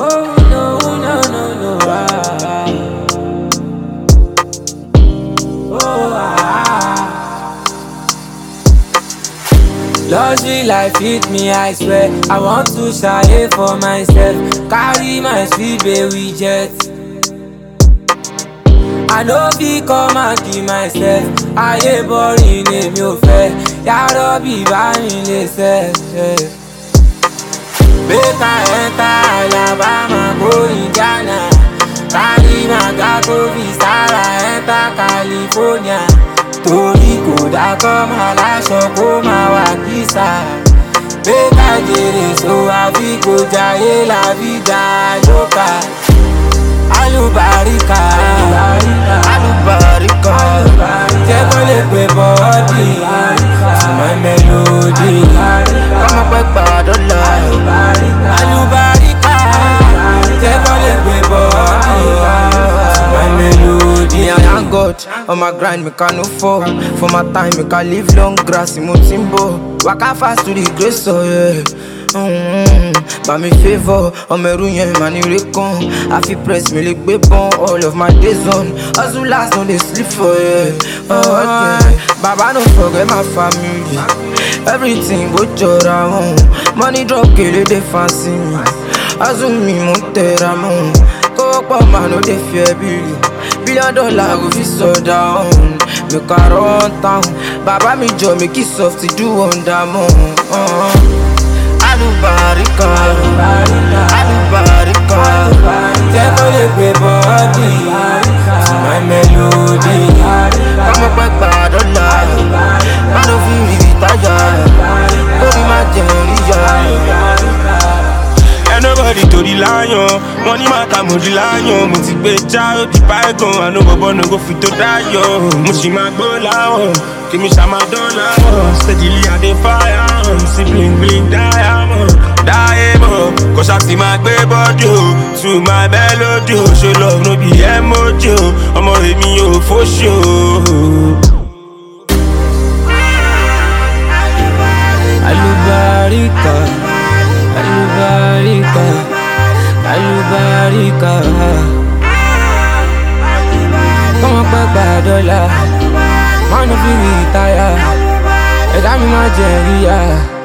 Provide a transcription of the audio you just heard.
Oh no, no, no, no, Luxury life hit me, I swear. I want to shy for myself. Carry my sweet baby jet. I know be come and keep myself. I ain't boring, èmi ò fẹ́. Yàrá bí bá mi lè ṣe. Make I enter Alabama, go Indiana. Carry my gato Vistara, enter California. Torí kò dákọ́ máa láṣọ kó máa wà kísà. Make I jèrè so àbí kò jayé la vida loca. Alubarika, alubarika, jẹ́ kó lè pè bọ́ọ̀dì to my melody. Kọ́mọ pẹ́ gbàdọ́là. Alubarika, jẹ́ kó lè pè bọ́ọ̀dì to my melody. Me I thank God on my grind, me can no fall. For my time, me can live long grass in Motimbo. Waka fast to the grace, so yeah. By me favor, on me ruin, man, you recon. I feel press me like baby all of my days on. Hustle last, no they sleep for yeah. Oh, okay. Baba, don't forget my family. Everything go around. Money drop, kill it, they fancy me. Hustle me, montera mon. Go up, man, no they fear Billy. $1 billion go fi so down. Make a run town. Baba me job, make it soft to do on that moon. Alubarika, alubarika, jẹ́ kó lè pè bọ́ọ̀dì to my melody. Kọ́mọ pẹ́ gbàdọ́là, má ló fi rí ìtajà, lórí má jẹun ríyà. Nobody to the lion, money matter mo di lion. Mo ti gbé já ó di bygone, àná bọ̀bọ̀ no go fit to die yo. Mo ṣì máa gbó láwọ̀, kí mi ṣá máa dán láwọ̀. Steadily I dey fire on, sí bling bling diamond. Kò ṣá ti máa gbé bọ́dì o, to my melody o. Ṣé love no be emoji o, ọmọ èmi ò fóṣì o. Alubarika, alubarika, alubarika. Kọ́mọ pẹ́ gbàdọ́là, má no fi retire. Ẹ̀dá mi má jẹ́ ríyà.